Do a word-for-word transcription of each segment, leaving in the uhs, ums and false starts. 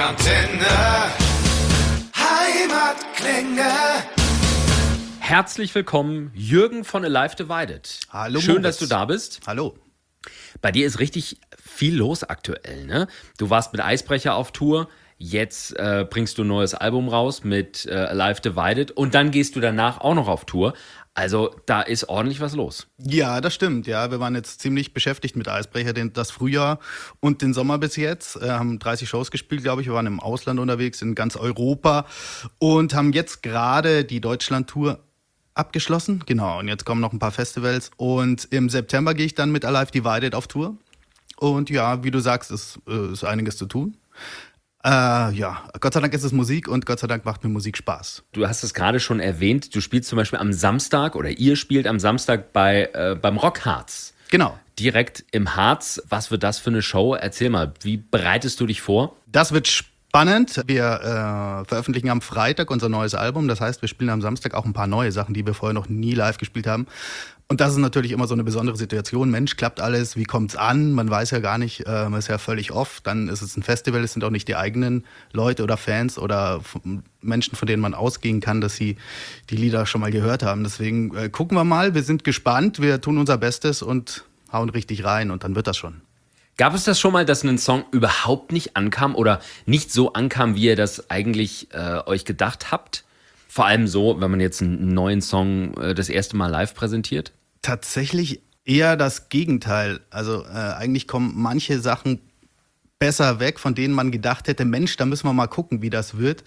Rockantenne. Heimatklänge. Herzlich willkommen, Jürgen von Alive Divided. Hallo, Schön, Moritz. dass du da bist. Hallo. Bei dir ist richtig viel los aktuell, ne? Du warst mit Eisbrecher auf Tour, jetzt äh, bringst du ein neues Album raus mit äh, Alive Divided und dann gehst du danach auch noch auf Tour. Also da ist ordentlich was los. Ja, das stimmt. Ja, wir waren jetzt ziemlich beschäftigt mit Eisbrecher, den, das Frühjahr und den Sommer bis jetzt. Äh, haben dreißig Shows gespielt, glaube ich. Wir waren im Ausland unterwegs, in ganz Europa und haben jetzt gerade die Deutschland-Tour abgeschlossen. Genau, und jetzt kommen noch ein paar Festivals. Und im September gehe ich dann mit Alive Divided auf Tour. Und ja, wie du sagst, ist, äh, ist einiges zu tun. Äh, ja, Gott sei Dank ist es Musik und Gott sei Dank macht mir Musik Spaß. Du hast es gerade schon erwähnt, du spielst zum Beispiel am Samstag oder ihr spielt am Samstag bei, äh, beim Rockharz. Genau. Direkt im Harz. Was wird das für eine Show? Erzähl mal, wie bereitest du dich vor? Das wird spannend. Wir äh, veröffentlichen am Freitag unser neues Album. Das heißt, wir spielen am Samstag auch ein paar neue Sachen, die wir vorher noch nie live gespielt haben. Und das ist natürlich immer so eine besondere Situation. Mensch, klappt alles? Wie kommt's an? Man weiß ja gar nicht, äh, man ist ja völlig off. Dann ist es ein Festival, es sind auch nicht die eigenen Leute oder Fans oder Menschen, von denen man ausgehen kann, dass sie die Lieder schon mal gehört haben. Deswegen äh, gucken wir mal, wir sind gespannt, wir tun unser Bestes und hauen richtig rein und dann wird das schon. Gab es das schon mal, dass ein Song überhaupt nicht ankam oder nicht so ankam, wie ihr das eigentlich äh, euch gedacht habt? Vor allem so, wenn man jetzt einen neuen Song äh, das erste Mal live präsentiert? Tatsächlich eher das Gegenteil. Also äh, eigentlich kommen manche Sachen besser weg, von denen man gedacht hätte, Mensch, da müssen wir mal gucken, wie das wird.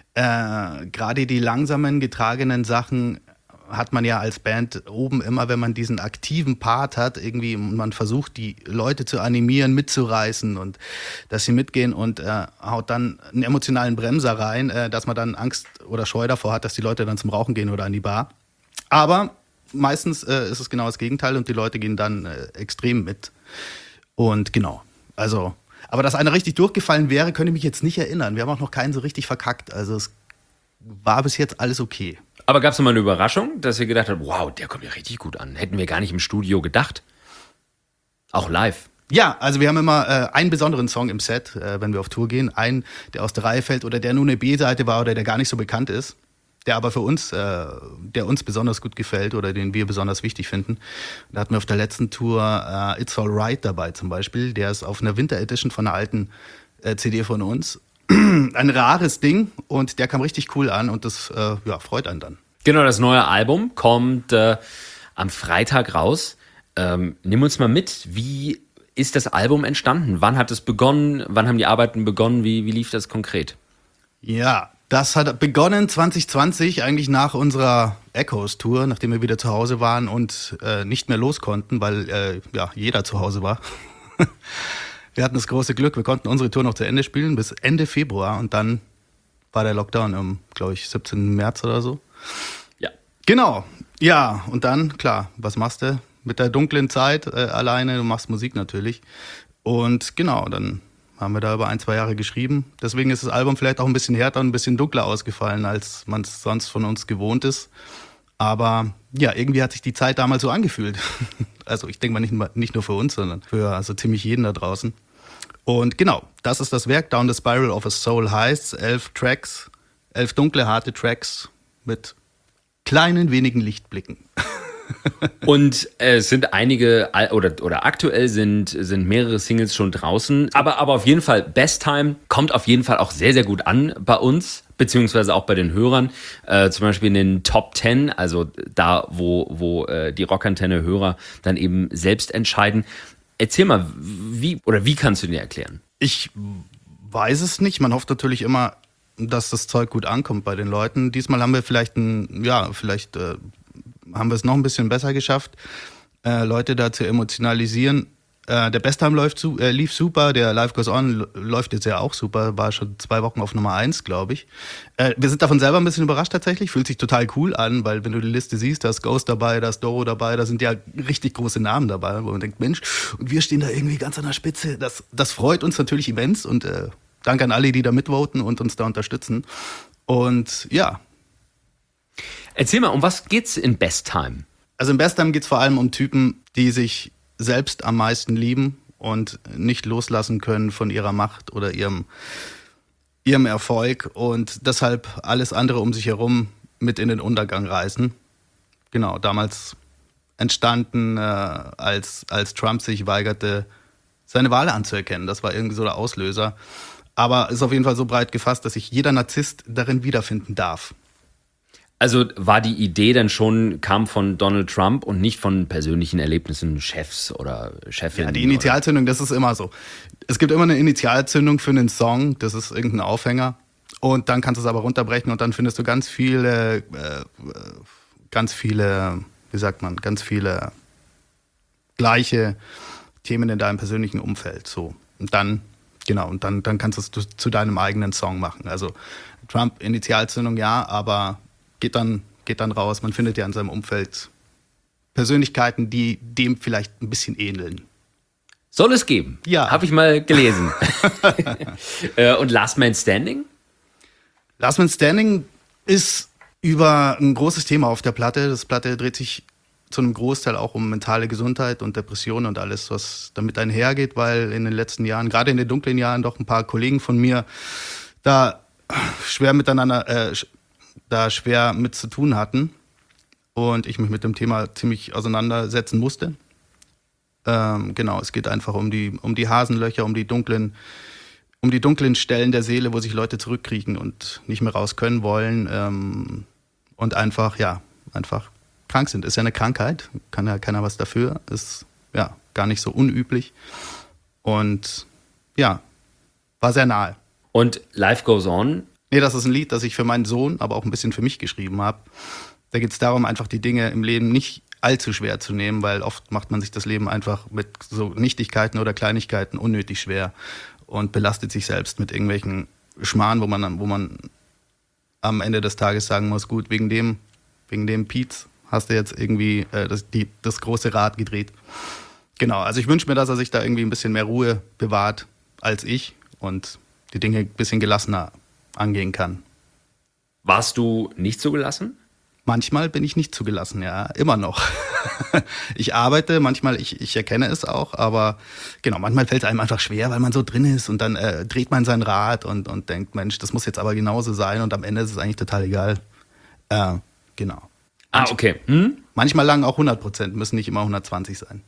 Äh, gerade die langsamen, getragenen Sachen hat man ja als Band oben immer, wenn man diesen aktiven Part hat, irgendwie man versucht, die Leute zu animieren, mitzureißen und dass sie mitgehen und äh, haut dann einen emotionalen Bremser rein, äh, dass man dann Angst oder Scheu davor hat, dass die Leute dann zum Rauchen gehen oder an die Bar. Aber meistens äh, ist es genau das Gegenteil und die Leute gehen dann äh, extrem mit. Und genau, also, aber dass einer richtig durchgefallen wäre, könnte ich mich jetzt nicht erinnern. Wir haben auch noch keinen so richtig verkackt. Also es war bis jetzt alles okay. Aber gab es mal eine Überraschung, dass ihr gedacht habt, wow, der kommt ja richtig gut an. Hätten wir gar nicht im Studio gedacht. Auch live. Ja, also wir haben immer äh, einen besonderen Song im Set, äh, wenn wir auf Tour gehen. Einen, der aus der Reihe fällt oder der nur eine B-Seite war oder der gar nicht so bekannt ist. Der aber für uns, äh, der uns besonders gut gefällt oder den wir besonders wichtig finden. Da hatten wir auf der letzten Tour äh, It's Alright dabei zum Beispiel. Der ist auf einer Winter Edition von einer alten äh, C D von uns. Ein rares Ding und der kam richtig cool an und das äh, ja, freut einen dann. Genau, das neue Album kommt äh, am Freitag raus. Ähm, nimm uns mal mit, wie ist das Album entstanden? Wann hat es begonnen? Wann haben die Arbeiten begonnen? Wie, wie lief das konkret? Ja, das hat begonnen zwanzig zwanzig, eigentlich nach unserer Echoes-Tour, nachdem wir wieder zu Hause waren und äh, nicht mehr los konnten, weil äh, ja, jeder zu Hause war. Wir hatten das große Glück, wir konnten unsere Tour noch zu Ende spielen bis Ende Februar und dann war der Lockdown am, glaube ich, siebzehnten März oder so. Ja. Genau, ja, und dann, klar, was machst du mit der dunklen Zeit äh, alleine? Du machst Musik natürlich und genau, dann haben wir da über ein, zwei Jahre geschrieben. Deswegen ist das Album vielleicht auch ein bisschen härter und ein bisschen dunkler ausgefallen, als man es sonst von uns gewohnt ist. Aber ja, irgendwie hat sich die Zeit damals so angefühlt. Also ich denke mal nicht, nicht nur für uns, sondern für also ziemlich jeden da draußen. Und genau, das ist das Werk. Down the Spiral of a Soul heißt elf Tracks, elf dunkle, harte Tracks mit kleinen, wenigen Lichtblicken. Und äh, es sind einige, oder, oder aktuell sind, sind mehrere Singles schon draußen. Aber, aber auf jeden Fall, Best Time kommt auf jeden Fall auch sehr, sehr gut an bei uns, beziehungsweise auch bei den Hörern. Äh, zum Beispiel in den Top Ten, also da, wo, wo äh, die Rockantenne-Hörer dann eben selbst entscheiden. Erzähl mal, wie oder wie kannst du dir erklären? Ich weiß es nicht. Man hofft natürlich immer, dass das Zeug gut ankommt bei den Leuten. Diesmal haben wir vielleicht ein, ja, vielleicht äh, haben wir es noch ein bisschen besser geschafft, äh, Leute da zu emotionalisieren. Äh, der Best Time läuft, äh, lief super, der Life Goes On läuft jetzt ja auch super, war schon zwei Wochen auf Nummer eins, glaube ich. Äh, wir sind davon selber ein bisschen überrascht tatsächlich, fühlt sich total cool an, weil wenn du die Liste siehst, da ist Ghost dabei, da ist Doro dabei, da sind ja richtig große Namen dabei, wo man denkt, Mensch, und wir stehen da irgendwie ganz an der Spitze. Das, das freut uns natürlich immens und äh, danke an alle, die da mitvoten und uns da unterstützen. Und ja. Erzähl mal, um was geht's in Best Time? Also in Best Time geht's vor allem um Typen, die sich selbst am meisten lieben und nicht loslassen können von ihrer Macht oder ihrem ihrem Erfolg und deshalb alles andere um sich herum mit in den Untergang reißen. Genau, damals entstanden, äh, als, als Trump sich weigerte, seine Wahl anzuerkennen. Das war irgendwie so der Auslöser. Aber ist auf jeden Fall so breit gefasst, dass sich jeder Narzisst darin wiederfinden darf. Also war die Idee dann schon, kam von Donald Trump und nicht von persönlichen Erlebnissen Chefs oder Chefinnen? Ja, die Initialzündung, das ist immer so. Es gibt immer eine Initialzündung für einen Song, das ist irgendein Aufhänger. Und dann kannst du es aber runterbrechen und dann findest du ganz viele, äh, ganz viele, wie sagt man, ganz viele gleiche Themen in deinem persönlichen Umfeld. So. Und dann, genau, und dann, dann kannst du es zu deinem eigenen Song machen. Also Trump, Initialzündung, ja, aber geht dann, geht dann raus. Man findet ja in seinem Umfeld Persönlichkeiten, die dem vielleicht ein bisschen ähneln. Soll es geben? Ja. Habe ich mal gelesen. äh, und Last Man Standing? Last Man Standing ist über ein großes Thema auf der Platte. Das Platte dreht sich zu einem Großteil auch um mentale Gesundheit und Depressionen und alles, was damit einhergeht, weil in den letzten Jahren, gerade in den dunklen Jahren, doch ein paar Kollegen von mir da schwer miteinander, äh, da schwer mit zu tun hatten und ich mich mit dem Thema ziemlich auseinandersetzen musste. Ähm, genau, es geht einfach um die, um die Hasenlöcher, um die dunklen, um die dunklen Stellen der Seele, wo sich Leute zurückkriechen und nicht mehr raus können wollen ähm, und einfach, ja, einfach krank sind. Ist ja eine Krankheit, kann ja keiner was dafür, ist ja gar nicht so unüblich und ja, war sehr nahe. Und Life Goes On? Nee, das ist ein Lied, das ich für meinen Sohn, aber auch ein bisschen für mich geschrieben habe. Da geht es darum, einfach die Dinge im Leben nicht allzu schwer zu nehmen, weil oft macht man sich das Leben einfach mit so Nichtigkeiten oder Kleinigkeiten unnötig schwer und belastet sich selbst mit irgendwelchen Schmarrn, wo man dann, wo man am Ende des Tages sagen muss, gut, wegen dem, wegen dem Pietz hast du jetzt irgendwie äh, das, die, das große Rad gedreht. Genau, also ich wünsche mir, dass er sich da irgendwie ein bisschen mehr Ruhe bewahrt als ich und die Dinge ein bisschen gelassener angehen kann. Warst du nicht so gelassen? Manchmal bin ich nicht zugelassen, ja, immer noch. Ich arbeite, manchmal, ich, ich erkenne es auch, aber genau, manchmal fällt es einem einfach schwer, weil man so drin ist und dann äh, dreht man sein Rad und, und denkt, Mensch, das muss jetzt aber genauso sein und am Ende ist es eigentlich total egal. Äh, genau. Ah, okay. Hm? Manchmal lang auch hundert Prozent, müssen nicht immer hundertzwanzig sein.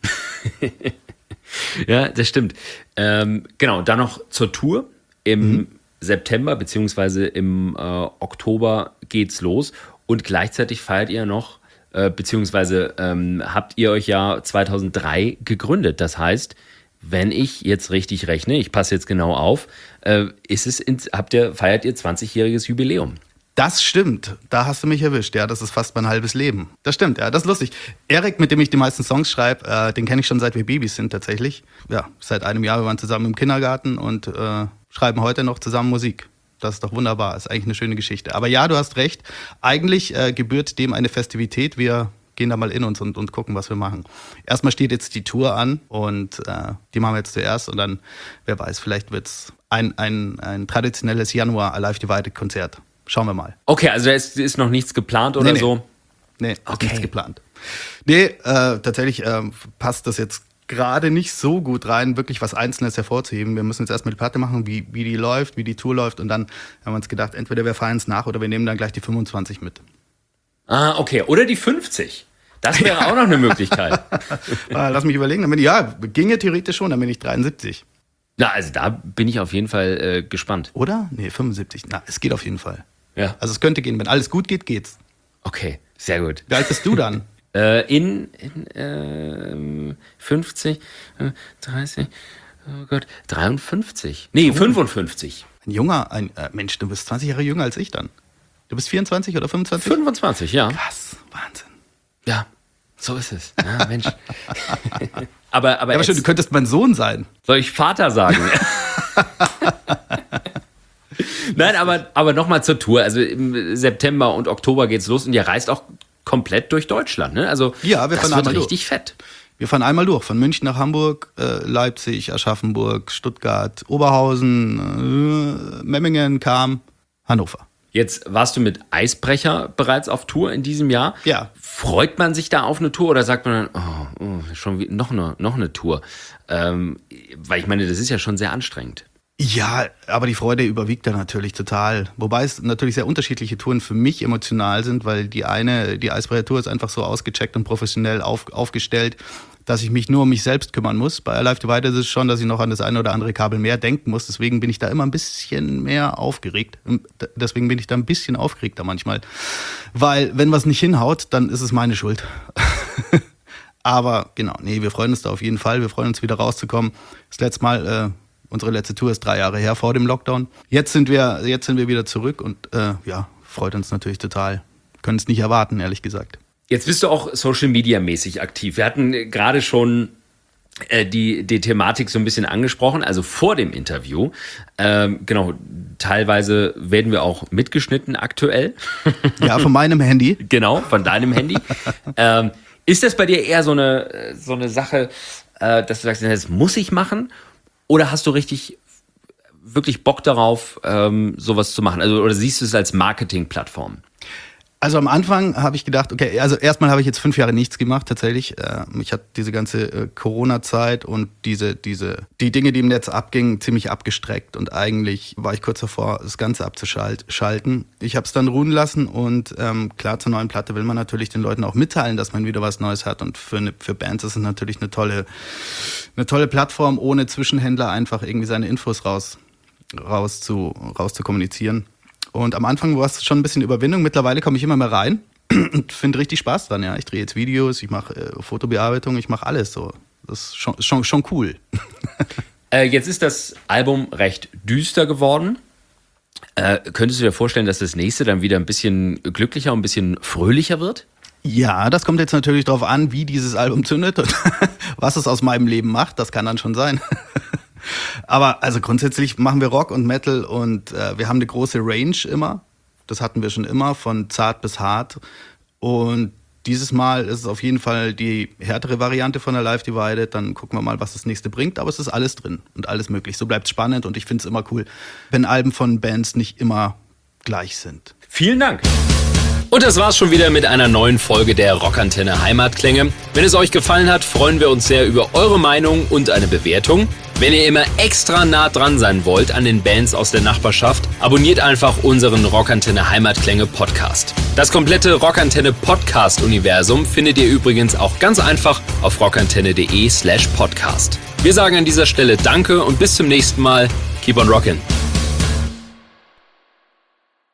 Ja, das stimmt. Ähm, genau, dann noch zur Tour. Im mhm. September beziehungsweise im äh, Oktober geht's los und gleichzeitig feiert ihr noch, äh, beziehungsweise ähm, habt ihr euch ja zweitausenddrei gegründet. Das heißt, wenn ich jetzt richtig rechne, ich passe jetzt genau auf, äh, ist es ins, habt ihr, feiert ihr zwanzigjähriges Jubiläum. Das stimmt, da hast du mich erwischt, ja, das ist fast mein halbes Leben. Das stimmt, ja, das ist lustig. Erik, mit dem ich die meisten Songs schreibe, äh, den kenne ich schon seit wir Babys sind tatsächlich. Ja, seit einem Jahr, wir waren zusammen im Kindergarten und äh, schreiben heute noch zusammen Musik. Das ist doch wunderbar, ist eigentlich eine schöne Geschichte. Aber ja, du hast recht, eigentlich äh, gebührt dem eine Festivität, wir gehen da mal in uns und, und gucken, was wir machen. Erstmal steht jetzt die Tour an und äh, die machen wir jetzt zuerst und dann, wer weiß, vielleicht wird es ein, ein, ein traditionelles Januar Alive Divided Konzert. Schauen wir mal. Okay, also da ist, ist noch nichts geplant oder nee, nee. so? Nee, ist okay. nichts geplant. Nee, äh, tatsächlich äh, passt das jetzt gerade nicht so gut rein, wirklich was Einzelnes hervorzuheben. Wir müssen jetzt erstmal die Platte machen, wie, wie die läuft, wie die Tour läuft und dann haben wir uns gedacht, entweder wir feiern es nach oder wir nehmen dann gleich die fünfundzwanzig mit. Ah, okay. Oder die fünfzig. Das wäre ja auch noch eine Möglichkeit. Lass mich überlegen. Dann bin ich, ja, ginge theoretisch schon, dann bin ich dreiundsiebzig. Na, also da bin ich auf jeden Fall äh, gespannt. Oder? Nee, fünfundsiebzig. Na, es geht auf jeden Fall. Ja. Also es könnte gehen. Wenn alles gut geht, geht's. Okay, sehr gut. Wie alt bist du dann? äh, in in äh, fünfzig, äh, dreißig, oh Gott, dreiundfünfzig. Nee, oh. fünfundfünfzig. Ein junger, ein äh, Mensch, du bist zwanzig Jahre jünger als ich dann. Du bist vierundzwanzig oder fünfundzwanzig? fünfundzwanzig, ja. Krass, Wahnsinn. Ja, so ist es. Ja, Mensch. aber aber, ja, aber schon, du könntest mein Sohn sein. Soll ich Vater sagen? Nein, aber, aber nochmal zur Tour. Also im September und Oktober geht's los und ihr reist auch komplett durch Deutschland, ne? Also ja, wir das fahren wird richtig durch. fett. Wir fahren einmal durch, von München nach Hamburg, äh, Leipzig, Aschaffenburg, Stuttgart, Oberhausen, äh, Memmingen, Cham, Hannover. Jetzt warst du mit Eisbrecher bereits auf Tour in diesem Jahr. Ja. Freut man sich da auf eine Tour oder sagt man dann, oh, oh, schon wie, noch, eine, noch eine Tour? Ähm, weil ich meine, das ist ja schon sehr anstrengend. Ja, aber die Freude überwiegt da natürlich total. Wobei es natürlich sehr unterschiedliche Touren für mich emotional sind, weil die eine, die Eisbrecher Tour ist einfach so ausgecheckt und professionell auf, aufgestellt, dass ich mich nur um mich selbst kümmern muss. Bei Alive Divided ist es schon, dass ich noch an das eine oder andere Kabel mehr denken muss. Deswegen bin ich da immer ein bisschen mehr aufgeregt. Deswegen bin ich da ein bisschen aufgeregter manchmal. Weil wenn was nicht hinhaut, dann ist es meine Schuld. Aber genau, nee, wir freuen uns da auf jeden Fall. Wir freuen uns wieder rauszukommen. Das letzte Mal... Äh, Unsere letzte Tour ist drei Jahre her vor dem Lockdown. Jetzt sind wir, jetzt sind wir wieder zurück und äh, ja, freut uns natürlich total. Können es nicht erwarten, ehrlich gesagt. Jetzt bist du auch Social-Media-mäßig aktiv. Wir hatten gerade schon äh, die, die Thematik so ein bisschen angesprochen, also vor dem Interview. Ähm, genau, teilweise werden wir auch mitgeschnitten aktuell. Ja, von meinem Handy. Genau, von deinem Handy. ähm, ist das bei dir eher so eine, so eine Sache, äh, dass du sagst, das muss ich machen? Oder hast du richtig, wirklich Bock darauf, ähm, sowas zu machen? Also, oder siehst du es als Marketingplattform? Also am Anfang habe ich gedacht, okay, also erstmal habe ich jetzt fünf Jahre nichts gemacht, tatsächlich. Ich hatte diese ganze äh, Corona-Zeit und diese, diese, die Dinge, die im Netz abgingen, ziemlich abgestreckt. Und eigentlich war ich kurz davor, das Ganze abzuschalten. Ich habe es dann ruhen lassen und ähm, klar, zur neuen Platte will man natürlich den Leuten auch mitteilen, dass man wieder was Neues hat. Und für, eine, für Bands ist es natürlich eine tolle, eine tolle Plattform, ohne Zwischenhändler einfach irgendwie seine Infos raus, raus, zu, raus zu kommunizieren. Und am Anfang war es schon ein bisschen Überwindung. Mittlerweile komme ich immer mehr rein und finde richtig Spaß dran. Ja, ich drehe jetzt Videos, ich mache äh, Fotobearbeitung, ich mache alles so. Das ist schon, schon, schon cool. äh, jetzt ist das Album recht düster geworden. Äh, könntest du dir vorstellen, dass das nächste dann wieder ein bisschen glücklicher und ein bisschen fröhlicher wird? Ja, das kommt jetzt natürlich darauf an, wie dieses Album zündet und was es aus meinem Leben macht. Das kann dann schon sein. Aber also grundsätzlich machen wir Rock und Metal und äh, wir haben eine große Range immer. Das hatten wir schon immer, von zart bis hart. Und dieses Mal ist es auf jeden Fall die härtere Variante von Alive Divided. Dann gucken wir mal, was das nächste bringt. Aber es ist alles drin und alles möglich. So bleibt es spannend und ich finde es immer cool, wenn Alben von Bands nicht immer gleich sind. Vielen Dank. Und das war's schon wieder mit einer neuen Folge der Rockantenne Heimatklänge. Wenn es euch gefallen hat, freuen wir uns sehr über eure Meinung und eine Bewertung. Wenn ihr immer extra nah dran sein wollt an den Bands aus der Nachbarschaft, abonniert einfach unseren Rockantenne Heimatklänge Podcast. Das komplette Rockantenne Podcast-Universum findet ihr übrigens auch ganz einfach auf rockantenne.de slash podcast. Wir sagen an dieser Stelle Danke und bis zum nächsten Mal. Keep on rockin'.